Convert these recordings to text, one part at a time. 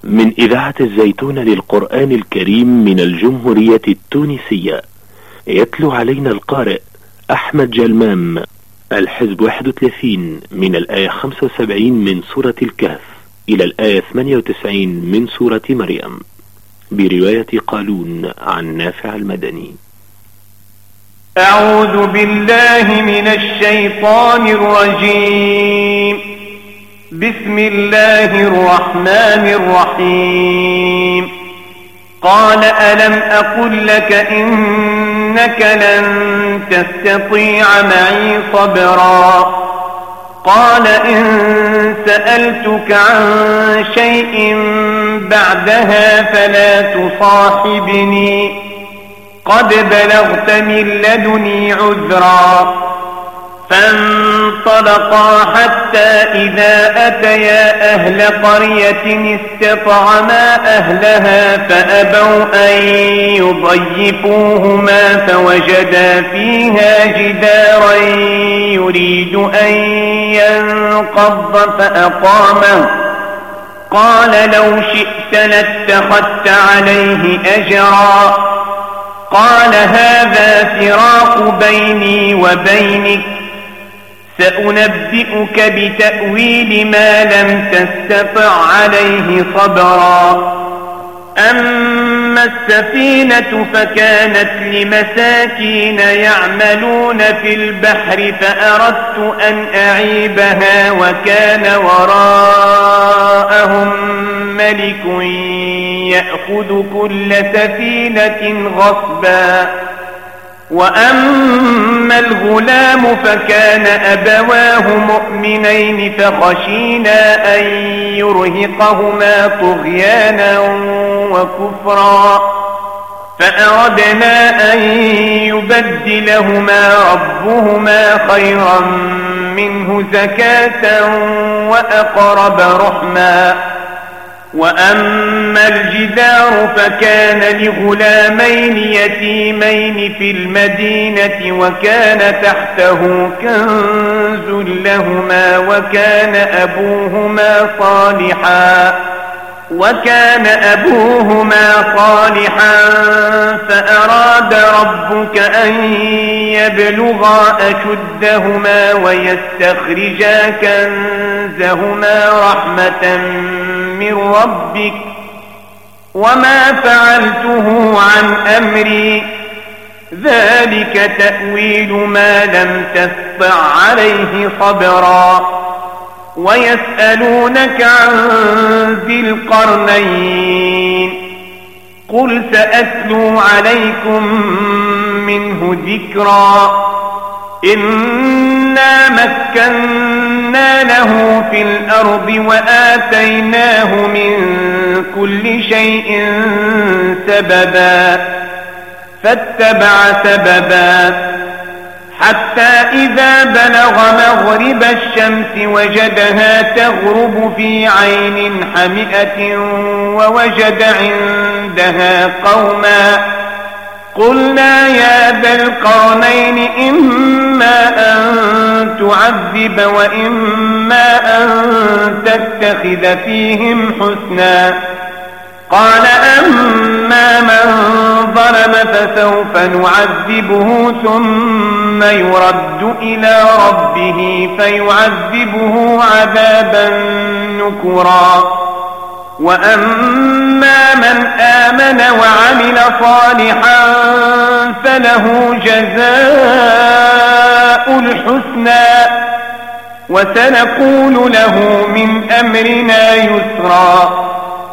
من إذاعة الزيتون للقرآن الكريم من الجمهورية التونسية. يتلو علينا القارئ أحمد جلمام. الحزب 31 من الآية 75 من سورة الكهف إلى الآية 98 من سورة مريم، برواية قالون عن نافع المدني. أعوذ بالله من الشيطان الرجيم. بسم الله الرحمن الرحيم. قال ألم أقل لك إنك لن تستطيع معي صبرا. قال إن سألتك عن شيء بعدها فلا تصاحبني قد بلغت من لدني عذرا. فانطلقا حتى إذا أتيا أهل قرية استطعما أهلها فأبوا أن يضيفوهما فوجدا فيها جدارا يريد أن ينقض فأقامه. قال لو شئت لاتخذت عليه أجرا. قال هذا فراق بيني وبينك سأنبئك بتأويل ما لم تستطع عليه صبرا. أما السفينة فكانت لمساكين يعملون في البحر فأردت أن أعيبها وكان وراءهم ملك يأخذ كل سفينة غصبا. وأما الغلام فكان أبواه مؤمنين فخشينا أن يرهقهما طغيانا وكفرا فأردنا أن يبدلهما ربهما خيرا منه زكاة وأقرب رحما. وأما الجدار فكان لغلامين يتيمين في المدينة وكان تحته كنز لهما وكان أبوهما صالحا فأراد ربك أن يبلغا أشدهما ويستخرجا كنزهما رحمة من ربك وما فعلته عن أمري ذلك تأويل ما لم تستطع عليه صبرا. ويسألونك عن ذي القرنين قل سأتلو عليكم منه ذكرا. إنا مكنا له في الأرض وآتيناه من كل شيء سببا فاتبع سببا حتى إذا بلغ مغرب الشمس وجدها تغرب في عين حمئة ووجد عندها قوما. قلنا يا ذا القرنين إما أن تعذب وإما أن تتخذ فيهم حسنا. قال أما من ظلم فسوف نعذبه ثم يرد إلى ربه فيعذبه عذابا نكرا. وأما من آمن وعمل صالحا فله جزاء الحسنى وسنقول له من أمرنا يسرا.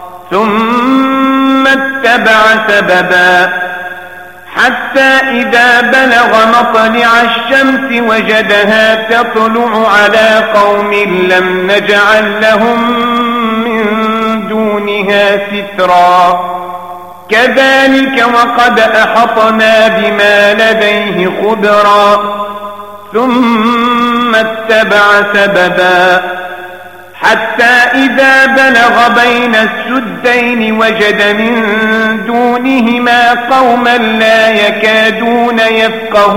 ثم اتبع سببا حتى إذا بلغ مطلع الشمس وجدها تطلع على قوم لم نجعل لهم من دونها سترا. كذلك وقد أحطنا بما لديه خبرا. ثم اتبع سببا حتى إذا بلغ بين السدين وجد من دونهما قوما لا يكادون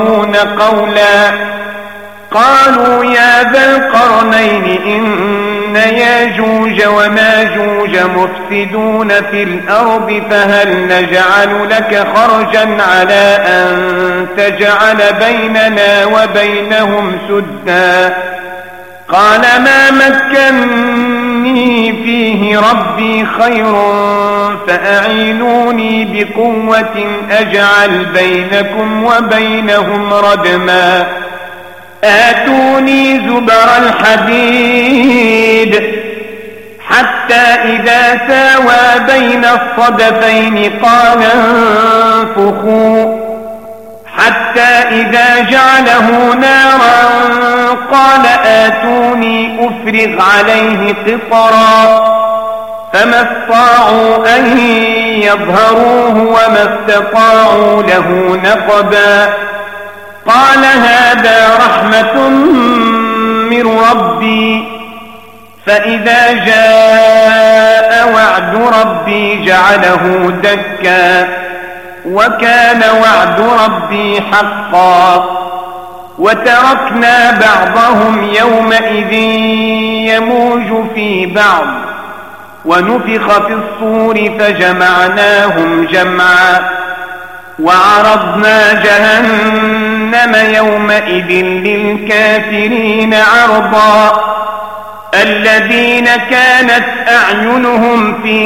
يفقهون قولا. قالوا يا ذا القرنين إن ياجوج وماجوج مفسدون في الأرض فهل نجعل لك خرجا على أن تجعل بيننا وبينهم سدا قال ما مكنني فيه ربي خير فأعينوني بقوة أجعل بينكم وبينهم ردما آتوني زبر الحديد حتى إذا ساوى بين الصدفين قال انفخوا حتى إذا جعله نارا قال آتوني أفرغ عليه قطرا فما استطاعوا أن يظهروه وما استطاعوا له نقبا قال هذا رحمة من ربي فإذا جاء وعد ربي جعله دكا وكان وعد ربي حقا وتركنا بعضهم يومئذ يموج في بعض ونفخ في الصور فجمعناهم جمعا وعرضنا جهنم يومئذ للكافرين عرضا الذين كانت أعينهم في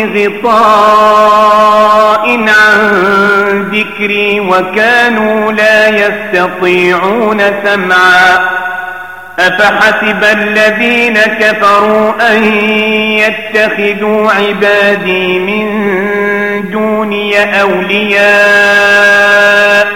غطاء عن ذكري وكانوا لا يستطيعون سمعا أفحسب الذين كفروا أن يتخذوا عبادي من دوني أولياء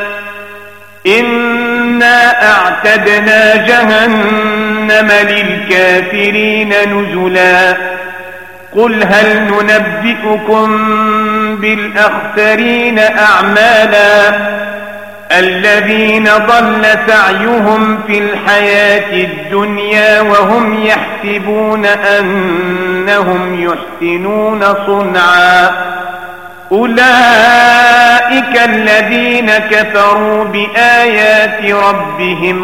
إنا أعتدنا جهنم للكافرين نزلا قل هل ننبئكم بالأخسرين أعمالا الذين ضل سعيهم في الحياة الدنيا وهم يحسبون أنهم يحسنون صنعا أولئك الذين كفروا بآيات ربهم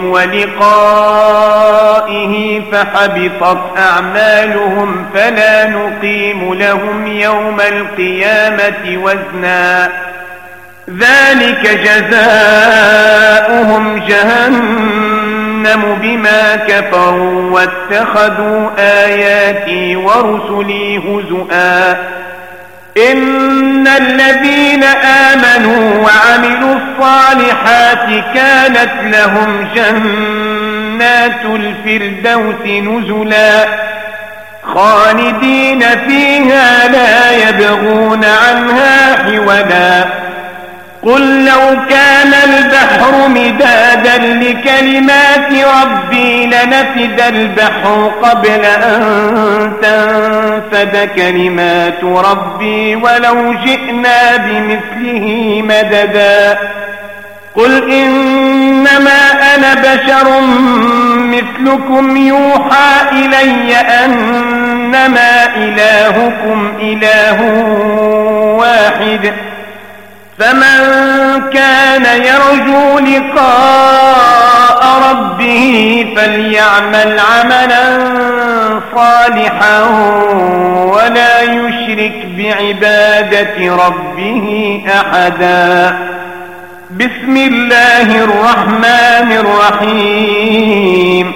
ولقائه فحبطت أعمالهم فلا نقيم لهم يوم القيامة وزنا ذلك جزاؤهم جهنم بما كفروا واتخذوا آياتي ورسلي هزؤا إن الذين آمنوا وعملوا الصالحات كانت لهم جنات الفردوس نزلا خالدين فيها لا يبغون عنها حولا قل لو كان البحر مدادا لكلمات ربي لنفد البحر قبل أن تنفد كلمات ربي ولو جئنا بمثله مددا قل إنما أنا بشر مثلكم يوحى إلي أنما إلهكم إله واحد فمن كان يرجو لقاء ربه فليعمل عملا صالحا ولا يشرك بعبادة ربه أحدا بسم الله الرحمن الرحيم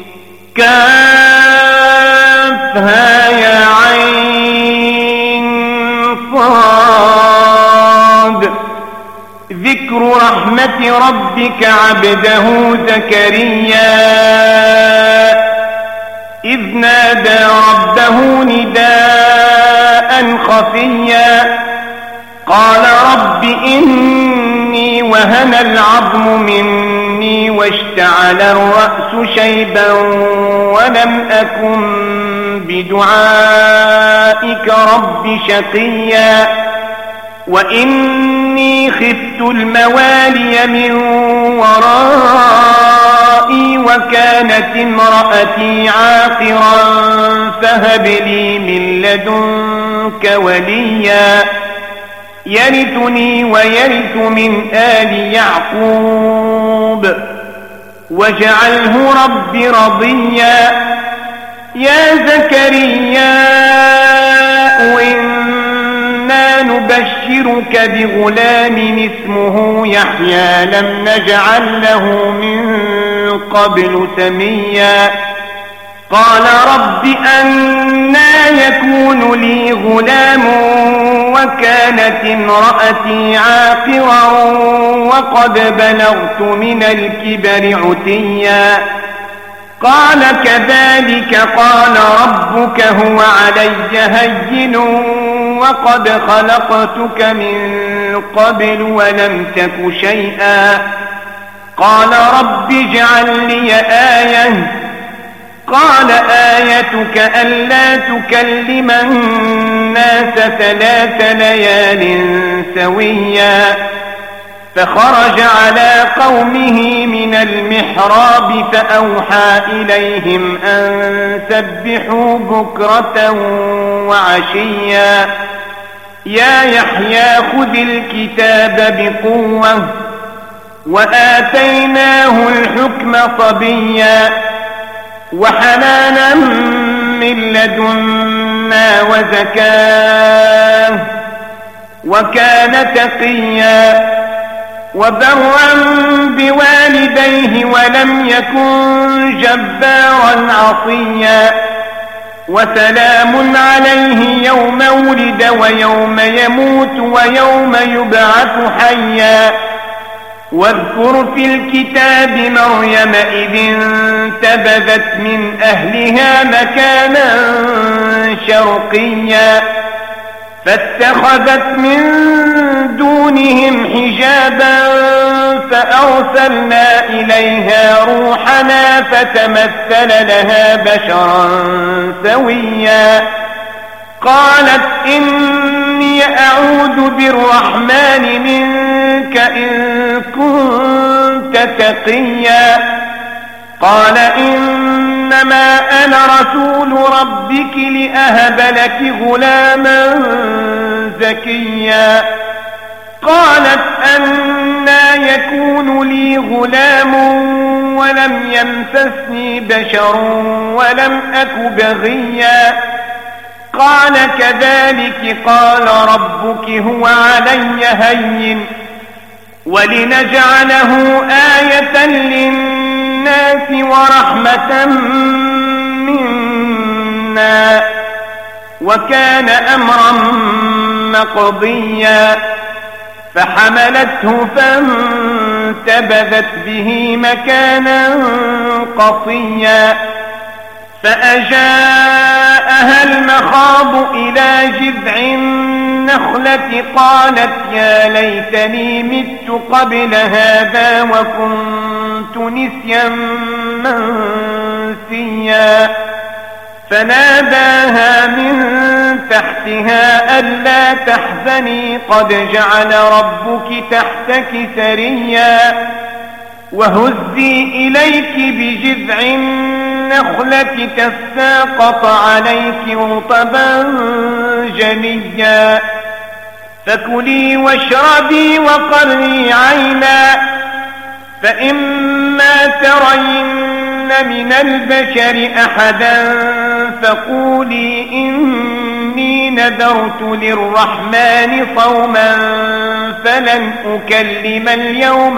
كافها يا عين صاد ذكر رحمة ربك عبده زكريا إذ نادى ربه نداء خفيا قال رب إني وهن العظم مني واشتعل الرأس شيبا ولم أكن بدعائك رب شقيا وإني خفت الموالي من ورائي وكانت امرأتي عاقرا فهب لي من لدنك وليا يرثني ويرث من آل يعقوب واجعله رب رضيا يا زكريا إنا نبشرك بغلام اسمه يحيى لم نجعل له من قبل سميا قال رب أنى يكون لي غلام وكانت امرأتي عاقرا وقد بلغت من الكبر عتيا قال كذلك قال ربك هو علي هين وقد خلقتك من قبل ولم تك شيئا قال رب اجعل لي آية قال آيتك ألا تكلم الناس 3 ليال سويا فخرج على قومه من المحراب فأوحى إليهم أن سبحوا بكرة وعشيا يا يحيى خذ الكتاب بقوة وآتيناه الحكم صبيا وحنانا من لدنا وزكاة وكان تقيا وبرا بوالديه ولم يكن جبارا عصيا وسلام عليه يوم ولد ويوم يموت ويوم يبعث حيا واذكر في الكتاب مريم إذ انتبذت من أهلها مكانا شرقيا فاتخذت من دونهم حجابا فأرسلنا إليها روحنا فتمثل لها بشرا سويا قالت إني أعوذ بالرحمن منك إن كنت تقيا قال إنما أنا رسول ربك لأهب لك غلاما زكيا قالت أنى يكون لي غلام ولم يمسسني بشر ولم أك بغيا قال كذلك قال ربك هو علي هين ولنجعله آية للناس ورحمة منا وكان أمرا مقضيا فحملته فانتبذت به مكانا قصيا فأجاءها المخاض إلى جذع النخلة قالت يا ليتني مت قبل هذا وكنت نسيا منسيا فناداها من تحتها ألا تحزني قد جعل ربك تحتك سريا وهزي إليك بجذع النخلة تساقط عليك رطبا جنيا فكلي واشربي وقري عينا فإما ترين من البشر أحدا فقولي إني نذرت للرحمن صوما فلن أكلم اليوم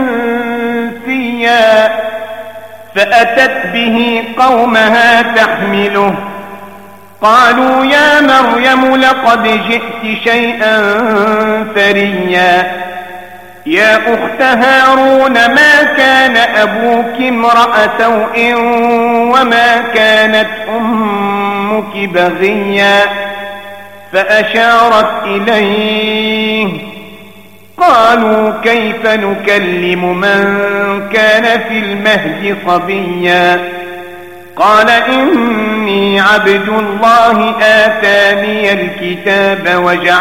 إنسيا فأتت به قومها تحمله قالوا يا مريم لقد جئت شيئا فريا يا أخت هارون ما كان أبوك امرأ سوء وما كانت أمك بغيا فأشارت إليه قالوا كيف نكلم من كان في المهد صبيا قال إني عبد الله آتاني الكتاب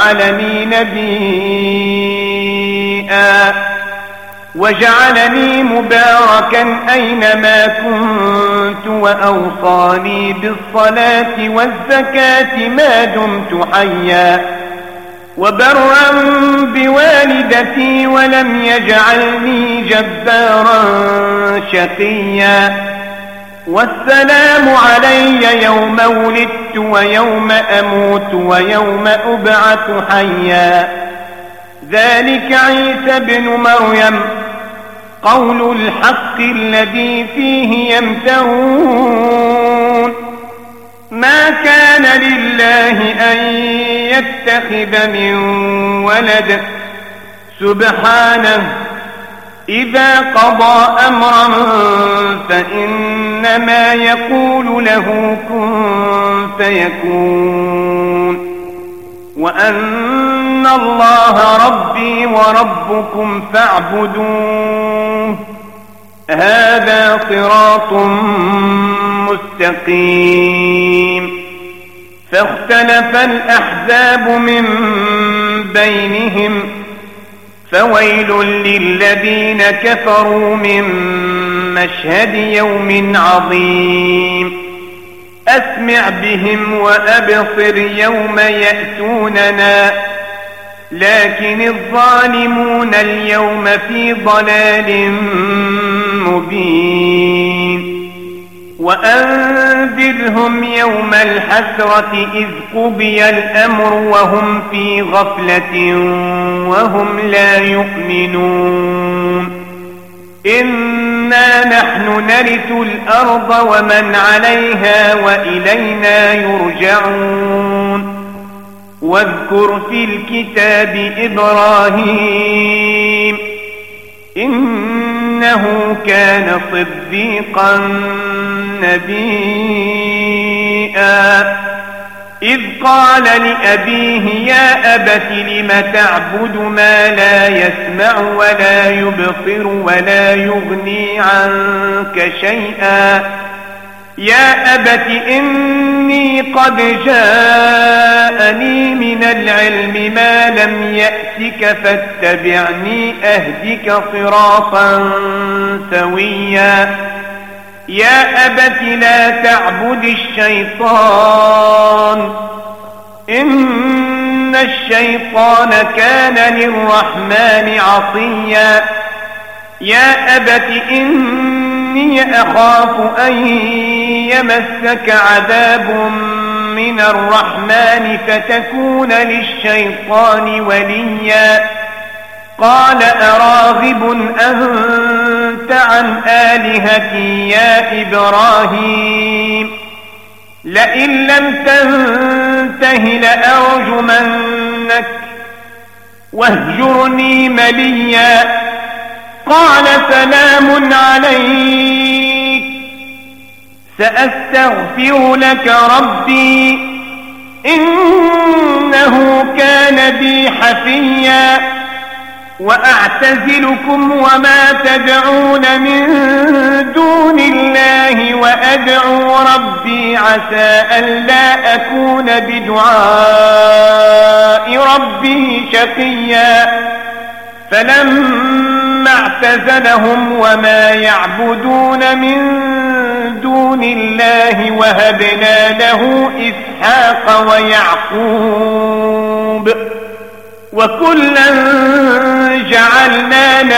وجعلني مباركا أينما كنت وأوصاني بالصلاة والزكاة ما دمت حيا وبرا بوالدتي ولم يجعلني جبارا شقيا والسلام علي يوم ولدت ويوم أموت ويوم أبعث حيا. ذلك عيسى بن مريم قول الحق الذي فيه يمترون. ما كان لله أن يتخذ من ولد سبحانه، إذا قضى أمرا فإنما يقول له كن فيكون. وأن الله ربي وربكم فاعبدوه، هذا صراط مستقيم. فاختلف الأحزاب من بينهم، فويل للذين كفروا من مشهد يوم عظيم. أسمع بهم وأبصر يوم يأتوننا، لكن الظالمون اليوم في ضلال مبين. وأنذرهم يوم الحسرة إذ قضي الأمر وهم في غفلة وهم لا يؤمنون. إنا نحن نرث الأرض ومن عليها وإلينا يرجعون. واذكر في الكتاب إبراهيم إنه كان صديقا نبيا، إذ قال لأبيه يا أبت لم تعبد ما لا يسمع ولا يبصر ولا يغني عنك شيئا. يا أبت إني قد جاءني من العلم ما لم يأتك فاتبعني أهدك صراطا سويا. يا أبت لا تعبد الشيطان إن الشيطان كان للرحمن عصيا. يا أبت إني أخاف أن يمسك عذاب من الرحمن فتكون للشيطان وليا. قال أراغب أنت عن آلهتي يا إبراهيم؟ لئن لم تنته لأرجمنك واهجرني مليا. قال سلام عليك سأستغفر لك ربي إنه كان بي حفيا. وأعتزلكم وما تدعون من دون الله وأدعو ربي عسى ألا أكون بدعاء ربي شقيا. فلما اعتزلهم وما يعبدون من دون الله وهبنا له إسحاق ويعقوب وكلا جعلنا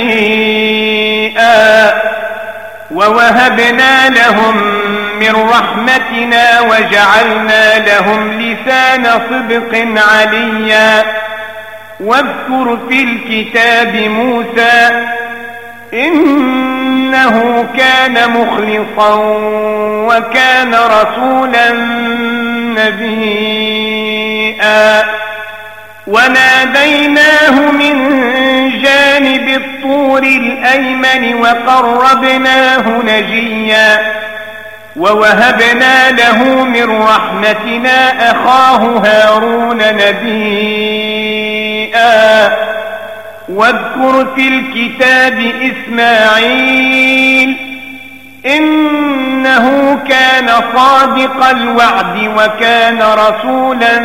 نبيا ووهبنا لهم من رحمتنا وجعلنا لهم لسان صدق عليا. واذكر في الكتاب موسى إنه كان مخلصا وكان رسولا نبيا. وناديناه من جانب الطور الأيمن وقربناه نجيا. ووهبنا له من رحمتنا أخاه هارون نبيا. واذكر في الكتاب إسماعيل إنه كان صادق الوعد وكان رسولا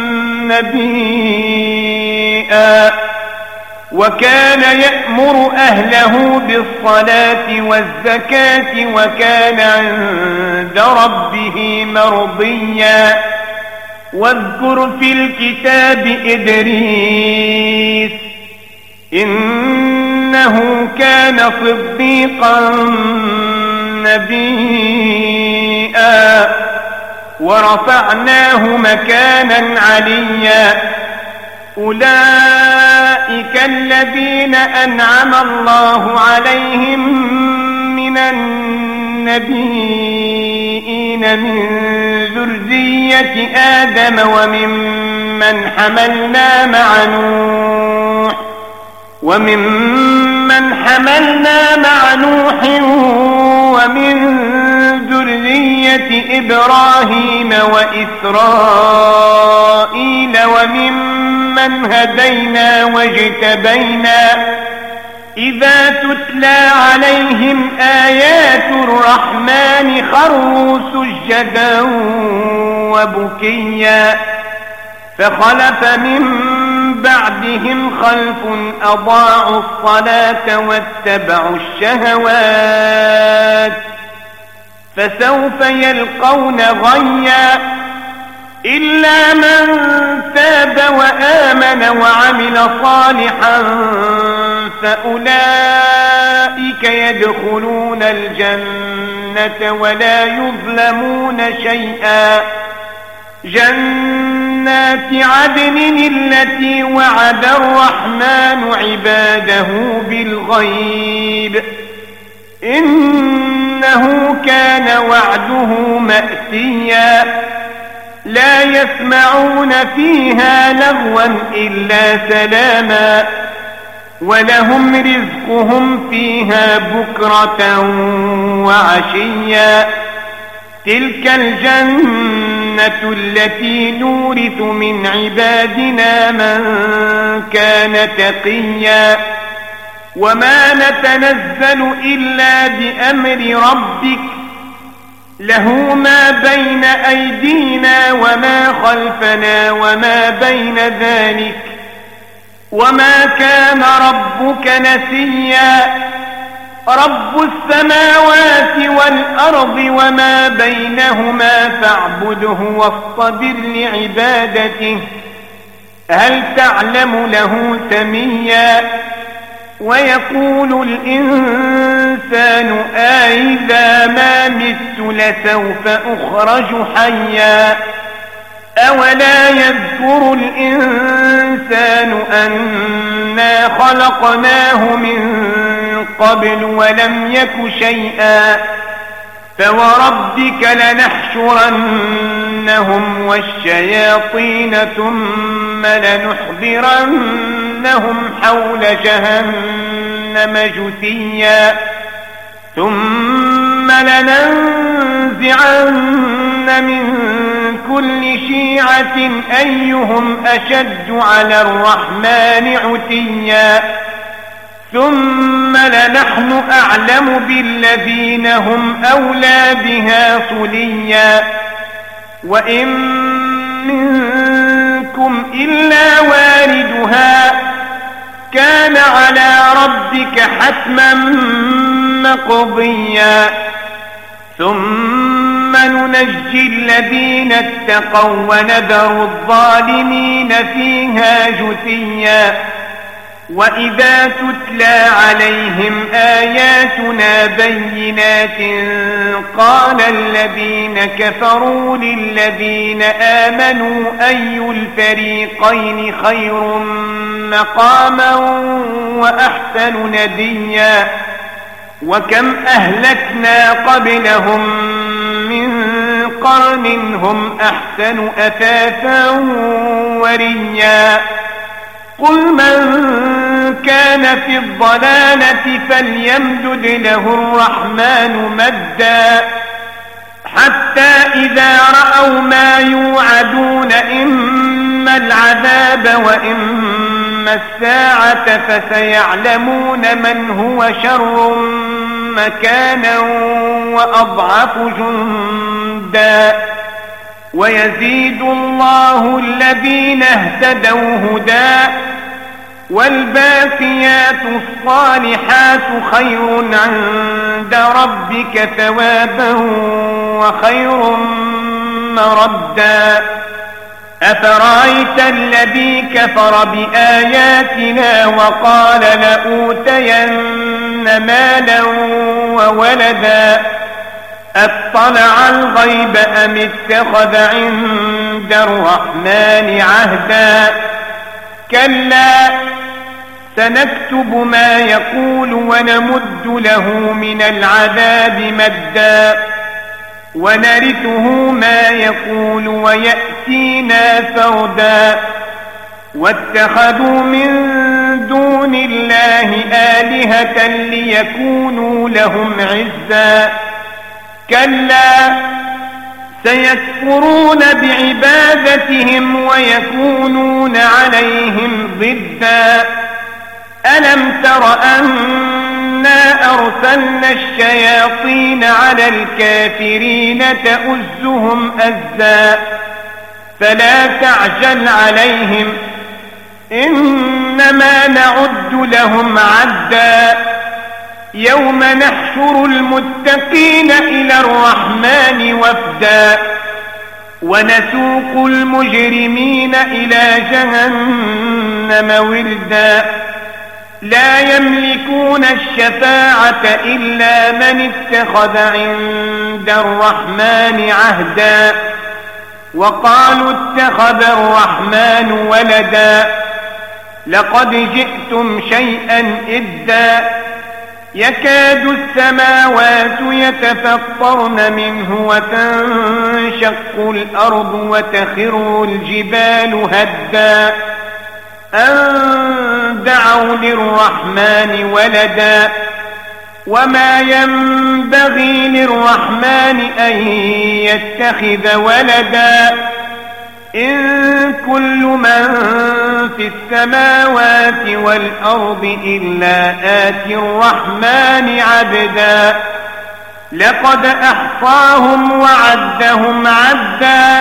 نبيا. وكان يأمر أهله بالصلاة والزكاة وكان عند ربه مرضيا. واذكر في الكتاب إدريس إنه كان صديقا نبيا ورفعناه مكانا عليا أولئك الذين أنعم الله عليهم من النبيين من ذرية آدم وممن حملنا مع نوح ومن ذرية إبراهيم وإسرائيل وممن هدينا واجتبينا إذا تتلى عليهم آيات الرحمن خروا سجدا وبكيا فخلف من بعدهم خلف أضاعوا الصلاة واتبعوا الشهوات فسوف يلقون غيا إلا من تاب وآمن وعمل صالحا فأولئك يدخلون الجنة ولا يظلمون شيئا جنات عدن التي وعد الرحمن عباده بالغيب إنه كان وعده مأتيا لا يسمعون فيها لغوا إلا سلاما ولهم رزقهم فيها بكرة وعشيا تلك الجنة التي نورث من عبادنا من كان تقيا وما نتنزل إلا بأمر ربك له ما بين أيدينا وما خلفنا وما بين ذلك وما كان ربك نسيا رب السماوات والأرض وما بينهما فاعبده واصطبر لعبادته هل تعلم له سميا ويقول الإنسان أإذا ما مت لسوف أخرج حيا أولا يذكر الإنسان أنا خلقناه من قبل ولم يك شيئا فوربك لنحشرنهم والشياطين ثم لنحضرنهم حول جهنم جثيا ثم لننزعن من كل شيعة أيهم أشد على الرحمن عتيا ثم لنحن أعلم بالذين هم أولى بها صليا وإن منكم إلا واردها كان على ربك حتما مقضيا ثم ننجي الذين اتقوا ونذر الظالمين فيها جثيا وإذا تتلى عليهم آياتنا بينات قال الذين كفروا للذين آمنوا أي الفريقين خير مقاما وأحسن نديا وكم أهلكنا قبلهم من قرن هم أحسن أثاثا وريا قل من كان في الضلالة فليمدد له الرحمن مدا حتى إذا رأوا ما يوعدون إما العذاب وإما الساعة فسيعلمون من هو شر مكانا وأضعف جندا ويزيد الله الذين اهتدوا هدى والباقيات الصالحات خير عند ربك ثوابا وخير مردا أفرأيت الذي كفر بآياتنا وقال لأوتين مالا وولدا أطلع الغيب أم اتخذ عند الرحمن عهدا كلا سنكتب ما يقول ونمد له من العذاب مدا ونرثه ما يقول ويأتينا فردا واتخذوا من دون الله آلهة ليكونوا لهم عزا كلا سيكفرون بعبادتهم ويكونون عليهم ضدا ألم تر أنا أرسلنا الشياطين على الكافرين تؤزهم أزا فلا تعجل عليهم إنما نعد لهم عدا يوم نحشر المتقين إلى الرحمن وفدا ونسوق المجرمين إلى جهنم وردا لا يملكون الشفاعة إلا من اتخذ عند الرحمن عهدا وقالوا اتخذ الرحمن ولدا لقد جئتم شيئا إدا يكاد السماوات يتفطرن منه وتنشق الأرض وتخر الجبال هدا أن دعوا للرحمن ولدا وما ينبغي للرحمن أن يتخذ ولدا إن كل من في السماوات والأرض إلا آتي الرحمن عبدا لقد أحصاهم وعدهم عدا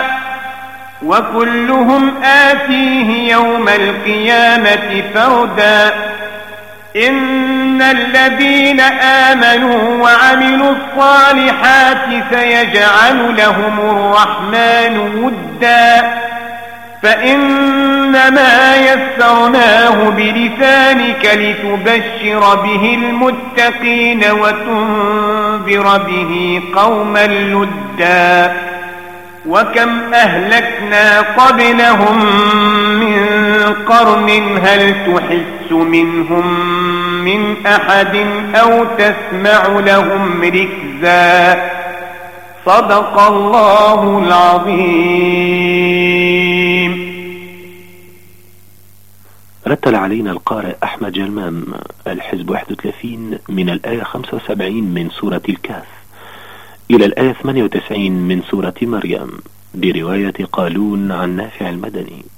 وكلهم آتيه يوم القيامة فردا إن الذين آمنوا وعملوا الصالحات سيجعل لهم الرحمن ودا فإنما يسرناه بلسانك لتبشر به المتقين وتنذر به قوما لدا وكم أهلكنا قبلهم من قرن هل تحس منهم من أحد أو تسمع لهم ركزا صدق الله العظيم. رتل علينا القارئ أحمد جلمام الحزب 31 من الآية 75 من سورة الكهف إلى الآية 98 من سورة مريم برواية قالون عن نافع المدني.